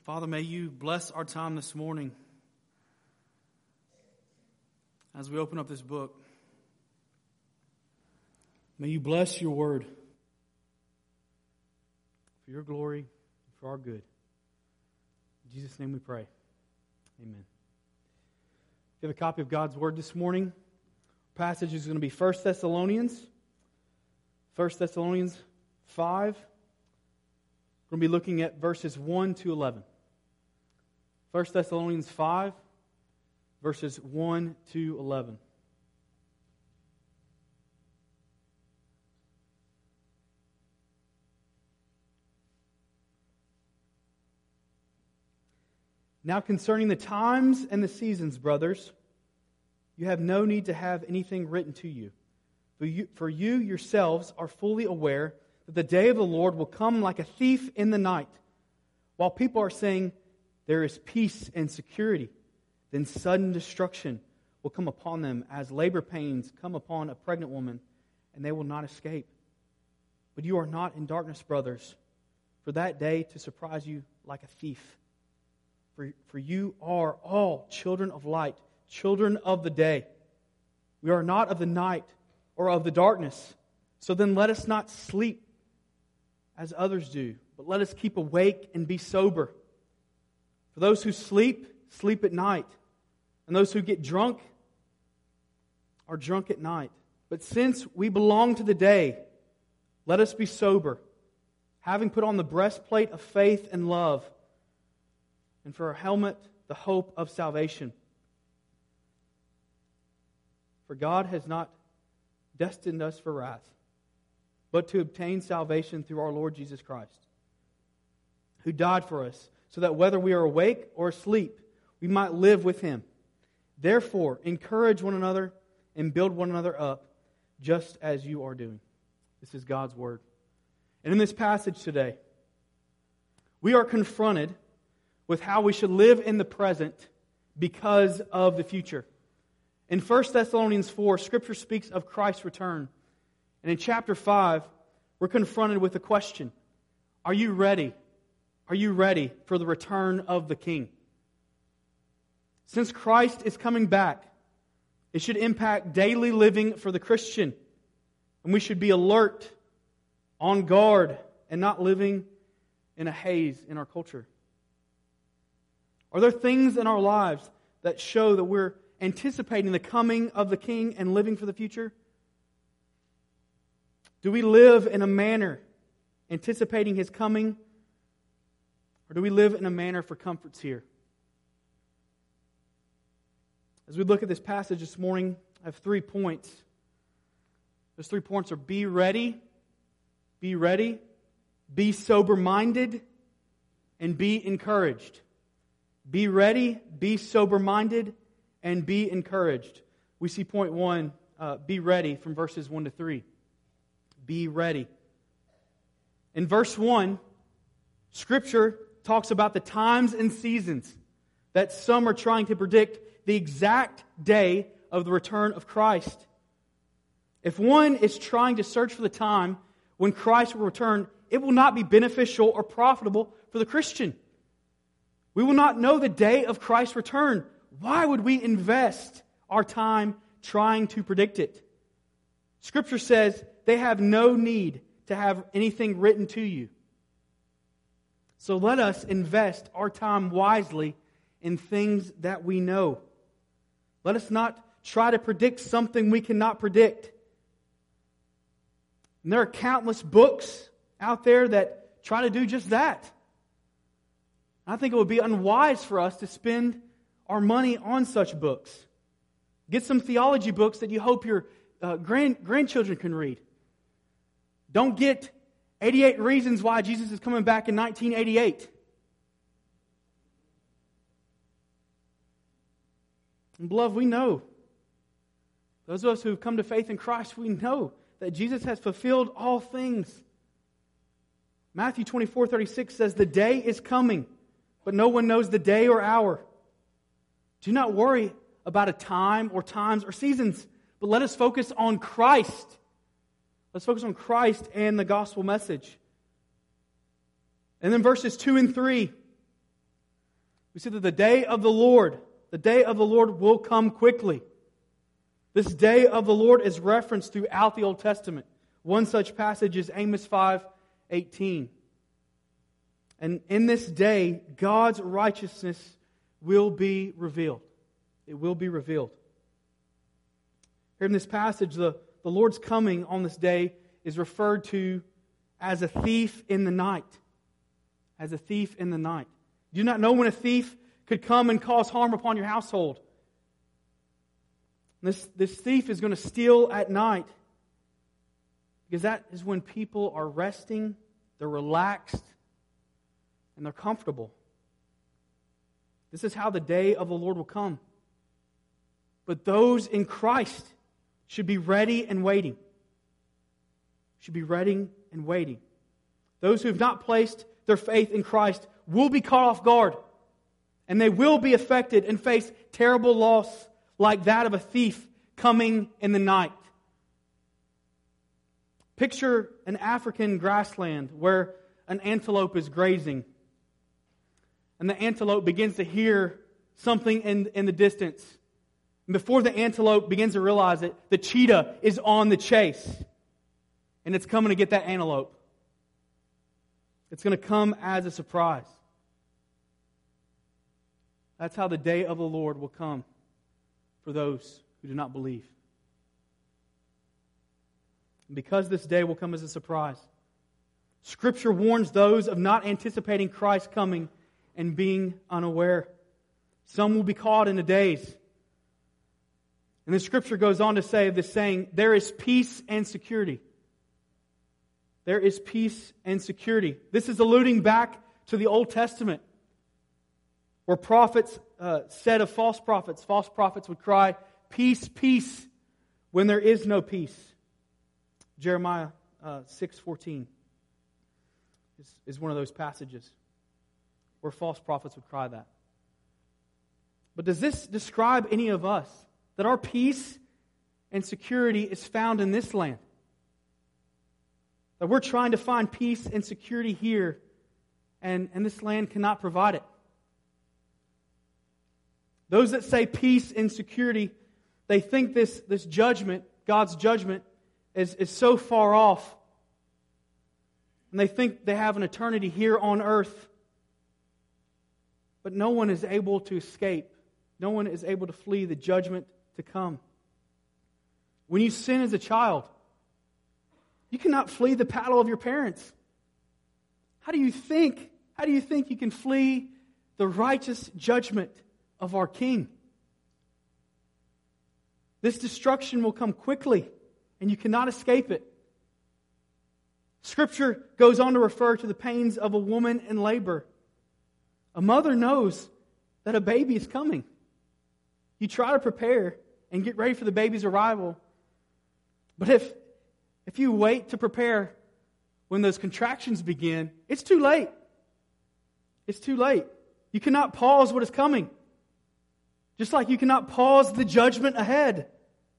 Father, may you bless our time this morning as we open up this book. May you bless your word for your glory and for our good. In Jesus' name we pray. Amen. If you have a copy of God's word this morning, our passage is going to be 1 Thessalonians 5. We're going to be looking at verses 1 to 11. 1 Thessalonians 5, verses 1 to 11. Now concerning the times and the seasons, brothers, you have no need to have anything written to you. For you yourselves are fully aware that the day of the Lord will come like a thief in the night. While people are saying, there is peace and security, then sudden destruction will come upon them as labor pains come upon a pregnant woman, and they will not escape. But you are not in darkness, brothers, for that day to surprise you like a thief. For you are all children of light, children of the day. We are not of the night or of the darkness. So then let us not sleep as others do, but let us keep awake and be sober. For those who sleep, sleep at night. And those who get drunk are drunk at night. But since we belong to the day, let us be sober, having put on the breastplate of faith and love, and for our helmet, the hope of salvation. For God has not destined us for wrath, but to obtain salvation through our Lord Jesus Christ, who died for us, so that whether we are awake or asleep, we might live with Him. Therefore, encourage one another and build one another up, just as you are doing. This is God's Word. And in this passage today, we are confronted with how we should live in the present because of the future. In 1 Thessalonians 4, Scripture speaks of Christ's return. And in chapter 5, we're confronted with the question, are you ready? Are you ready for the return of the King? Since Christ is coming back, it should impact daily living for the Christian. And we should be alert, on guard, and not living in a haze in our culture. Are there things in our lives that show that we're anticipating the coming of the King and living for the future? Do we live in a manner anticipating His coming? Or do we live in a manner for comforts here? As we look at this passage this morning, I have 3 points. Those 3 points are be ready, be sober-minded, and be encouraged. Be ready, be sober-minded, and be encouraged. We see point 1, be ready, from verses 1 to 3. Be ready. In verse 1, Scripture talks about the times and seasons that some are trying to predict the exact day of the return of Christ. If one is trying to search for the time when Christ will return, it will not be beneficial or profitable for the Christian. We will not know the day of Christ's return. Why would we invest our time trying to predict it? Scripture says they have no need to have anything written to you. So let us invest our time wisely in things that we know. Let us not try to predict something we cannot predict. And there are countless books out there that try to do just that. I think it would be unwise for us to spend our money on such books. Get some theology books that you hope your grandchildren can read. Don't get 88 Reasons Why Jesus is Coming Back in 1988. And beloved, we know, those of us who have come to faith in Christ, we know that Jesus has fulfilled all things. Matthew 24:36 says, the day is coming, but no one knows the day or hour. Do not worry about a time or times or seasons, but let us focus on Christ. Let's focus on Christ and the gospel message. And then verses 2 and 3 We see that the day of the Lord will come quickly. This day of the Lord is referenced throughout the Old Testament. One such passage is Amos 5:18. And in this day, God's righteousness will be revealed. It will be revealed. Here in this passage, the Lord's coming on this day is referred to as a thief in the night. As a thief in the night. Do you not know when a thief could come and cause harm upon your household? This thief is going to steal at night, because that is when people are resting, they're relaxed, and they're comfortable. This is how the day of the Lord will come. But those in Christ should be ready and waiting. Should be ready and waiting. Those who have not placed their faith in Christ will be caught off guard. And they will be affected and face terrible loss like that of a thief coming in the night. Picture an African grassland where an antelope is grazing. And the antelope begins to hear something in the distance. And before the antelope begins to realize it, the cheetah is on the chase. And it's coming to get that antelope. It's going to come as a surprise. That's how the day of the Lord will come for those who do not believe. And because this day will come as a surprise, Scripture warns those of not anticipating Christ coming and being unaware. Some will be caught in a daze. And the Scripture goes on to say of this saying, there is peace and security. There is peace and security. This is alluding back to the Old Testament, where prophets said of false prophets would cry, peace, peace, when there is no peace. Jeremiah 6:14 is one of those passages where false prophets would cry that. But does this describe any of us? That our peace and security is found in this land? That we're trying to find peace and security here, and this land cannot provide it? Those that say peace and security, they think this judgment, God's judgment, is so far off. And they think they have an eternity here on earth. But no one is able to escape. No one is able to flee the judgment to come. When you sin as a child, you cannot flee the paddle of your parents. How do you think you can flee the righteous judgment of our King? This destruction will come quickly, and you cannot escape it. Scripture goes on to refer to the pains of a woman in labor. A mother knows that a baby is coming. You try to prepare and get ready for the baby's arrival. But if you wait to prepare when those contractions begin, it's too late. It's too late. You cannot pause what is coming. Just like you cannot pause the judgment ahead.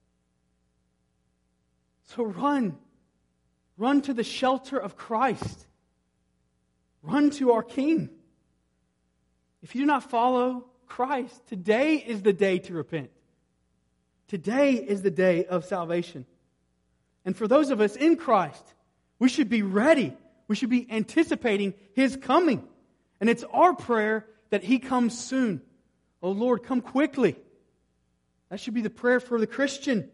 So run. Run to the shelter of Christ. Run to our King. If you do not follow Christ, today is the day to repent. Today is the day of salvation. And for those of us in Christ, we should be ready. We should be anticipating His coming. And it's our prayer that He comes soon. Oh Lord, come quickly. That should be the prayer for the Christian.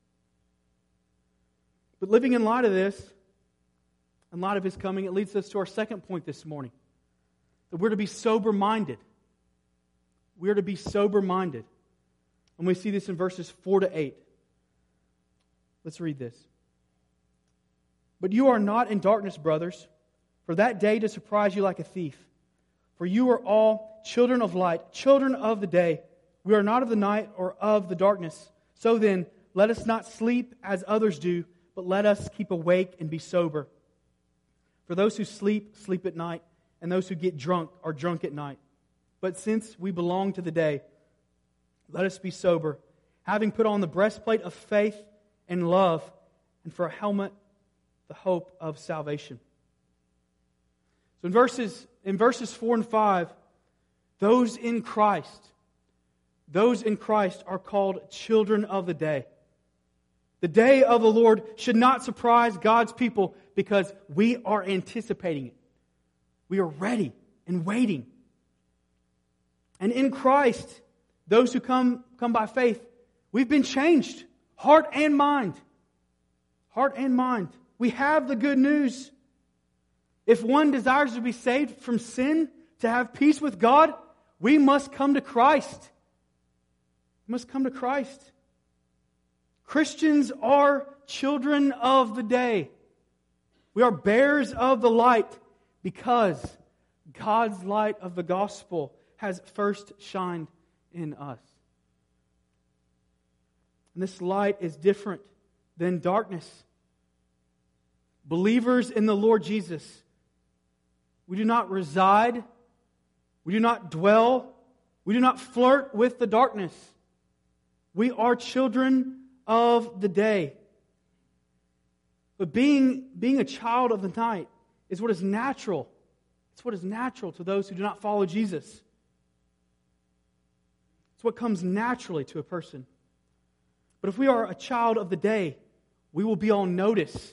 But living in light of this, in light of His coming, it leads us to our second point this morning. That we're to be sober-minded. We're to be sober-minded. And we see this in verses 4 to 8. Let's read this. But you are not in darkness, brothers, for that day to surprise you like a thief. For you are all children of light, children of the day. We are not of the night or of the darkness. So then, let us not sleep as others do, but let us keep awake and be sober. For those who sleep, sleep at night, and those who get drunk are drunk at night. But since we belong to the day, let us be sober, having put on the breastplate of faith and love, and for a helmet, the hope of salvation. So in verses 4 and 5, Those in Christ are called children of the day. The day of the Lord should not surprise God's people because we are anticipating it. We are ready and waiting. And in Christ, those who come by faith, we've been changed, heart and mind. Heart and mind. We have the good news. If one desires to be saved from sin, to have peace with God, we must come to Christ. We must come to Christ. Christians are children of the day. We are bearers of the light because God's light of the gospel has first shined in us. And this light is different than darkness. Believers in the Lord Jesus, we do not reside, we do not dwell, we do not flirt with the darkness. We are children of the day. But being a child of the night is what is natural. It's what is natural to those who do not follow Jesus. It's what comes naturally to a person. But if we are a child of the day, we will be on notice.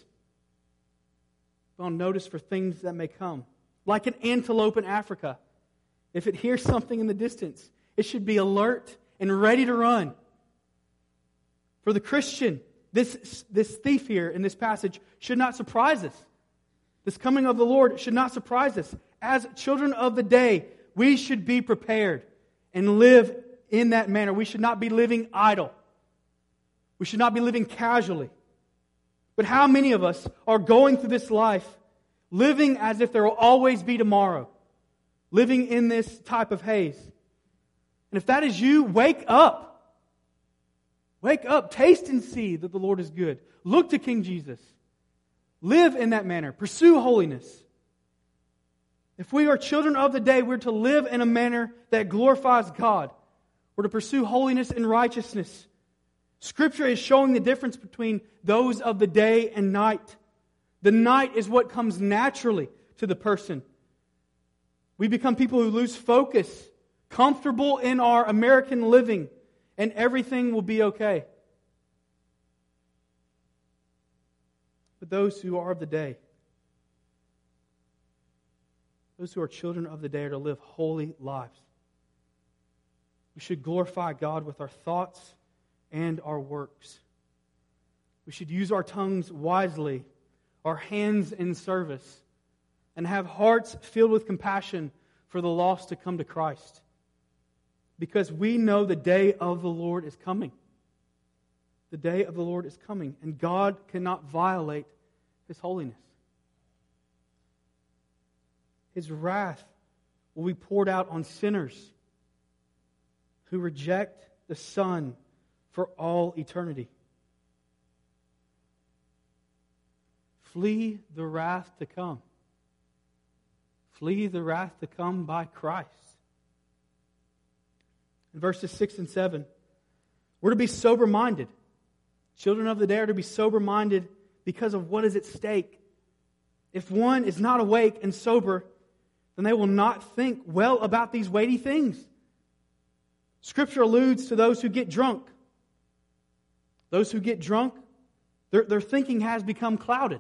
On notice for things that may come. Like an antelope in Africa. If it hears something in the distance, it should be alert and ready to run. For the Christian, this thief here in this passage should not surprise us. This coming of the Lord should not surprise us. As children of the day, we should be prepared and live in that manner. We should not be living idle. We should not be living casually. But how many of us are going through this life living as if there will always be tomorrow? Living in this type of haze. And if that is you, wake up. Wake up. Taste and see that the Lord is good. Look to King Jesus. Live in that manner. Pursue holiness. If we are children of the day, we're to live in a manner that glorifies God. We're to pursue holiness and righteousness. Scripture is showing the difference between those of the day and night. The night is what comes naturally to the person. We become people who lose focus, comfortable in our American living, and everything will be okay. But those who are of the day, those who are children of the day, are to live holy lives. We should glorify God with our thoughts and our works. We should use our tongues wisely, our hands in service, and have hearts filled with compassion for the lost to come to Christ. Because we know the day of the Lord is coming. The day of the Lord is coming, and God cannot violate His holiness. His wrath will be poured out on sinners who reject the Son for all eternity. Flee the wrath to come. Flee the wrath to come by Christ. In verses 6 and 7, we're to be sober-minded. Children of the day are to be sober-minded because of what is at stake. If one is not awake and sober, then they will not think well about these weighty things. Scripture alludes to those who get drunk. Those who get drunk, their thinking has become clouded.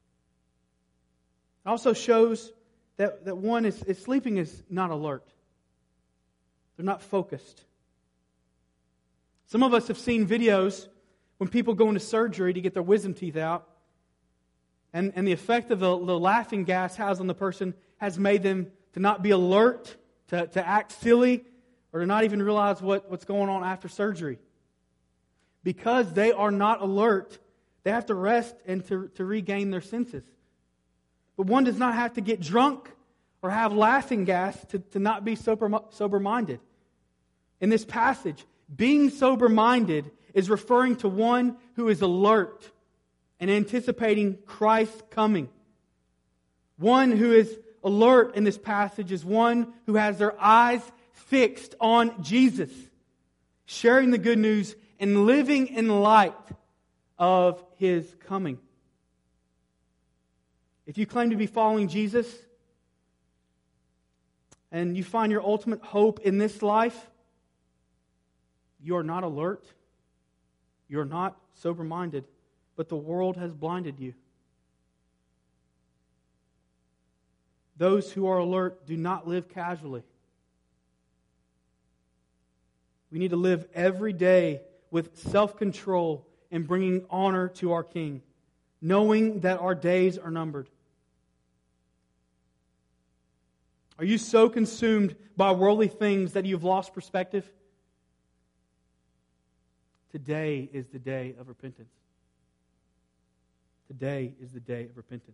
It also shows that one is sleeping is not alert. They're not focused. Some of us have seen videos when people go into surgery to get their wisdom teeth out, and the effect of the laughing gas has on the person has made them to not be alert, to act silly, or to not even realize what's going on after surgery. Because they are not alert, they have to rest and to regain their senses. But one does not have to get drunk or have laughing gas to not be sober-minded. In this passage, being sober-minded is referring to one who is alert and anticipating Christ's coming. One who is alert in this passage is one who has their eyes fixed on Jesus, sharing the good news and living in light of His coming. If you claim to be following Jesus, and you find your ultimate hope in this life, you are not alert. You are not sober-minded, but the world has blinded you. Those who are alert do not live casually. We need to live every day with self-control and bringing honor to our King, knowing that our days are numbered. Are you so consumed by worldly things that you've lost perspective? Today is the day of repentance. Today is the day of repentance.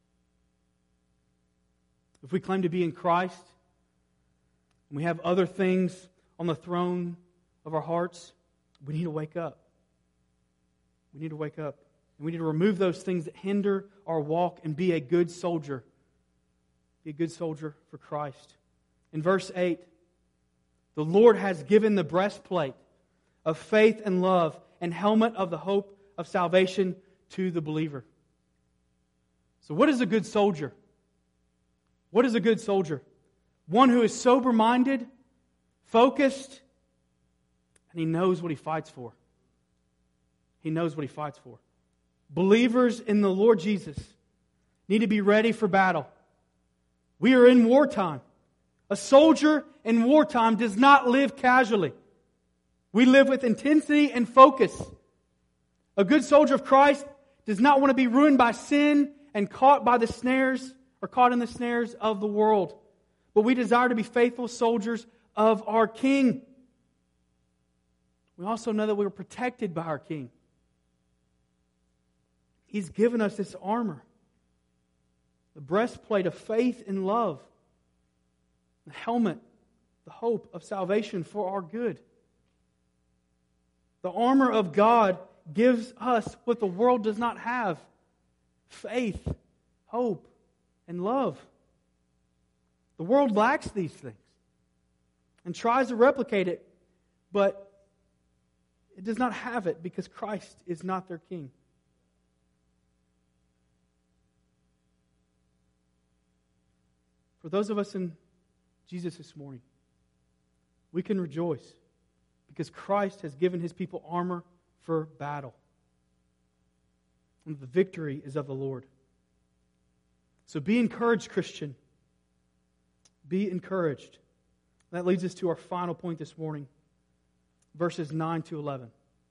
If we claim to be in Christ, and we have other things on the throne of our hearts, we need to wake up. We need to wake up. And we need to remove those things that hinder our walk and be a good soldier. Be a good soldier for Christ. In verse 8, the Lord has given the breastplate of faith and love and helmet of the hope of salvation to the believer. So what is a good soldier? What is a good soldier? One who is sober-minded, focused, and he knows what he fights for. He knows what he fights for. Believers in the Lord Jesus need to be ready for battle. We are in wartime. A soldier in wartime does not live casually. We live with intensity and focus. A good soldier of Christ does not want to be ruined by sin and caught by the snares or caught in the snares of the world. But we desire to be faithful soldiers of our King. We also know that we are protected by our King. He's given us this armor. The breastplate of faith and love. The helmet, the hope of salvation for our good. The armor of God gives us what the world does not have. Faith, hope, and love. The world lacks these things and tries to replicate it, but it does not have it because Christ is not their King. For those of us in Jesus this morning, we can rejoice because Christ has given His people armor for battle. And the victory is of the Lord. So be encouraged, Christian. Be encouraged. That leads us to our final point this morning, verses 9 to 11.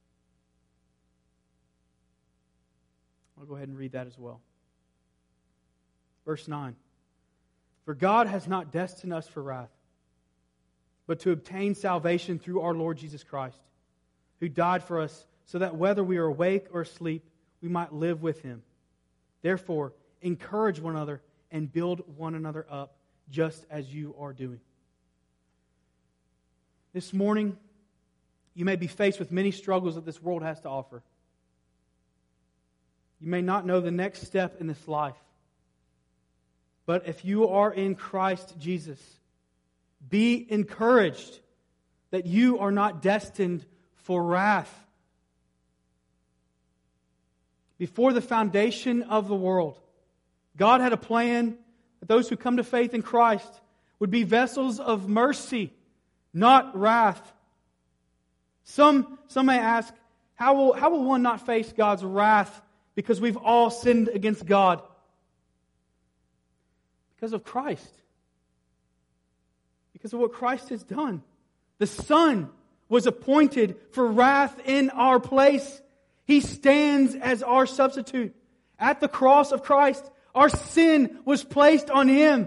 I'll go ahead and read that as well. Verse 9. For God has not destined us for wrath, but to obtain salvation through our Lord Jesus Christ, who died for us, so that whether we are awake or asleep, we might live with Him. Therefore, encourage one another and build one another up, just as you are doing. This morning, you may be faced with many struggles that this world has to offer. You may not know the next step in this life. But if you are in Christ Jesus, be encouraged that you are not destined for wrath. Before the foundation of the world, God had a plan that those who come to faith in Christ would be vessels of mercy, not wrath. Some may ask, how will one not face God's wrath because we've all sinned against God? Because of Christ. Because of what Christ has done. The Son was appointed for wrath in our place. He stands as our substitute. At the cross of Christ, our sin was placed on Him.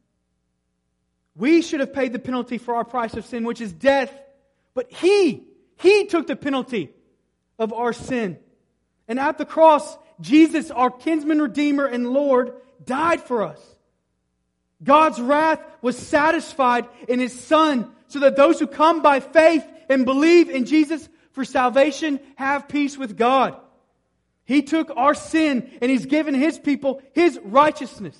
We should have paid the penalty for our price of sin, which is death. But He took the penalty of our sin. And at the cross, Jesus, our kinsman redeemer and Lord, died for us. God's wrath was satisfied in His Son, so that those who come by faith and believe in Jesus for salvation have peace with God. He took our sin and He's given His people His righteousness.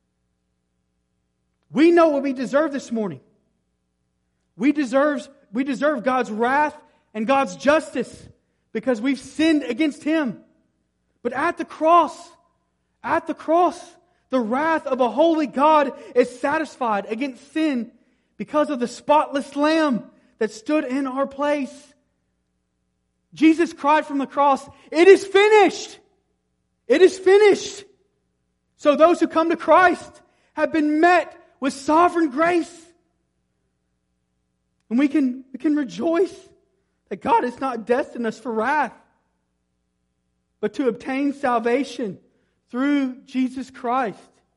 We know what we deserve this morning. We deserve God's wrath and God's justice because we've sinned against Him. But at the cross, the wrath of a holy God is satisfied against sin because of the spotless Lamb that stood in our place. Jesus cried from the cross, "It is finished! It is finished!" So those who come to Christ have been met with sovereign grace. And we can rejoice that God has not destined us for wrath, but to obtain salvation through Jesus Christ.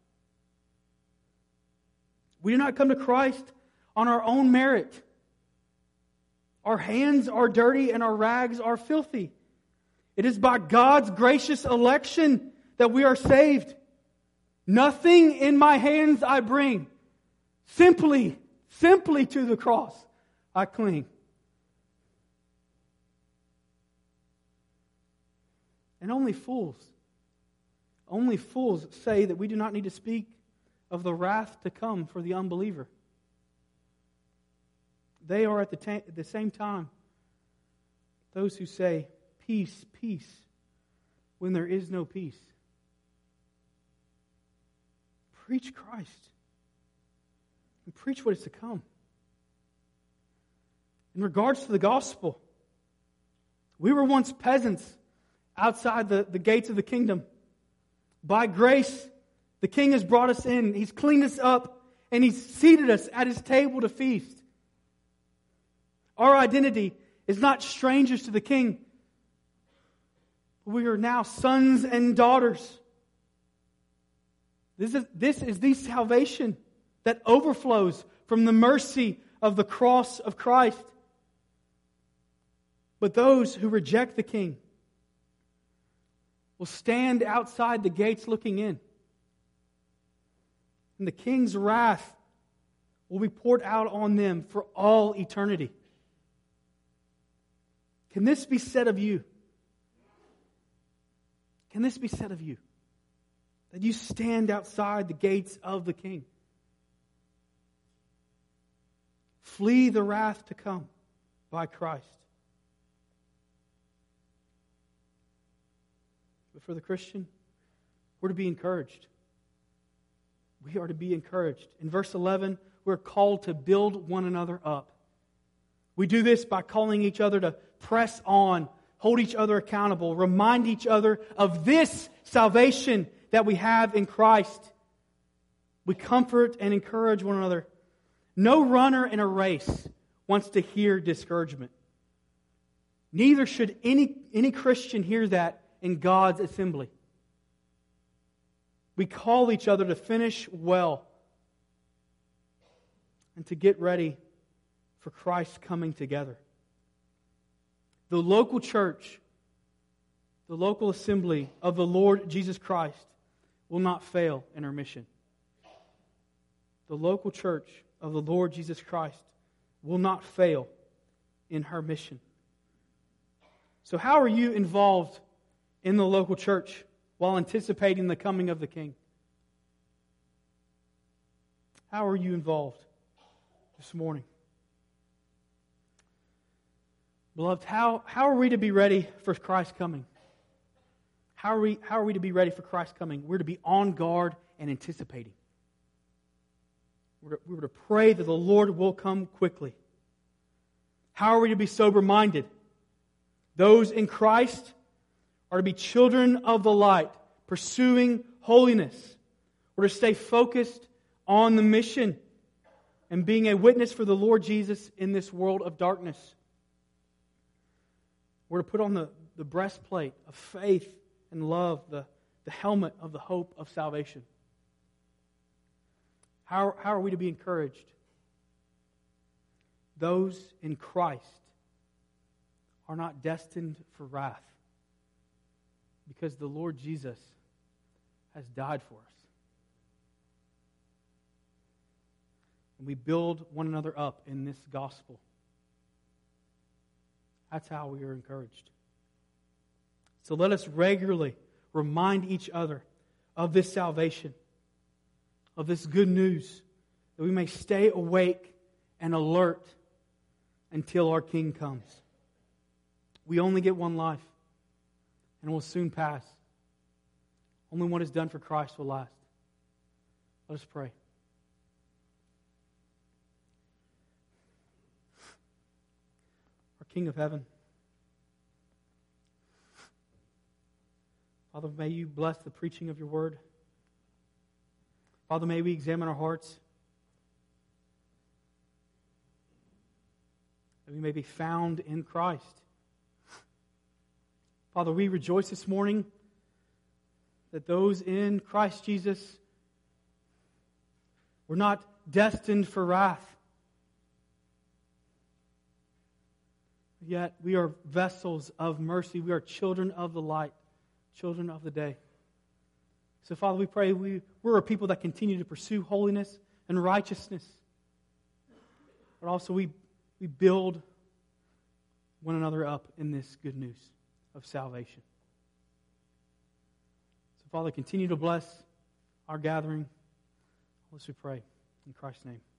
We do not come to Christ on our own merit. Our hands are dirty and our rags are filthy. It is by God's gracious election that we are saved. Nothing in my hands I bring. Simply to the cross I cling. And only fools say that we do not need to speak of the wrath to come for the unbeliever. They are at the same time those who say, "Peace, peace," when there is no peace. Preach Christ. And preach what is to come. In regards to the gospel, we were once peasants outside the gates of the kingdom. By grace, the King has brought us in. He's cleaned us up, and He's seated us at His table to feast. Our identity is not strangers to the King. We are now sons and daughters. This is the salvation that overflows from the mercy of the cross of Christ. But those who reject the King will stand outside the gates looking in. And the King's wrath will be poured out on them for all eternity. Can this be said of you? Can this be said of you? That you stand outside the gates of the King? Flee the wrath to come by Christ. But for the Christian, we're to be encouraged. We are to be encouraged. In verse 11, we're called to build one another up. We do this by calling each other to press on, hold each other accountable, remind each other of this salvation that we have in Christ. We comfort and encourage one another. No runner in a race wants to hear discouragement. Neither should any Christian hear that in God's assembly. We call each other to finish well and to get ready for Christ's coming together. The local church, the local assembly of the Lord Jesus Christ will not fail in our mission. The local church of the Lord Jesus Christ will not fail in her mission. So how are you involved in the local church while anticipating the coming of the King? How are you involved this morning? Beloved, how are we to be ready for Christ's coming? How are we to be ready for Christ's coming? We're to be on guard and anticipating. We're to pray that the Lord will come quickly. How are we to be sober-minded? Those in Christ are to be children of the light, pursuing holiness. We're to stay focused on the mission and being a witness for the Lord Jesus in this world of darkness. We're to put on the breastplate of faith and love, the helmet of the hope of salvation. How are we to be encouraged? Those in Christ are not destined for wrath because the Lord Jesus has died for us. And we build one another up in this gospel. That's how we are encouraged. So let us regularly remind each other of this salvation, of this good news, that we may stay awake and alert until our King comes. We only get one life, and it will soon pass. Only what is done for Christ will last. Let us pray. King of heaven, Father, may you bless the preaching of your word. Father, may we examine our hearts, that we may be found in Christ. Father, we rejoice this morning that those in Christ Jesus were not destined for wrath. Yet we are vessels of mercy. We are children of the light, children of the day. So, Father, we pray we're a people that continue to pursue holiness and righteousness. But also we build one another up in this good news of salvation. So, Father, continue to bless our gathering. Let's we pray in Christ's name.